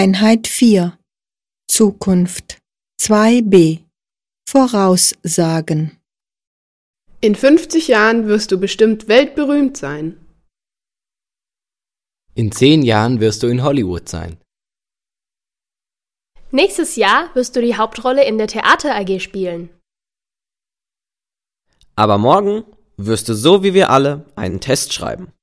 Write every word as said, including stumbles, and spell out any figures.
Einheit vier Zukunft zwei b Voraussagen. In fünfzig Jahren wirst du bestimmt weltberühmt sein. In zehn Jahren wirst du in Hollywood sein. Nächstes Jahr wirst du die Hauptrolle in der Theater A G spielen. Aber morgen wirst du so wie wir alle einen Test schreiben.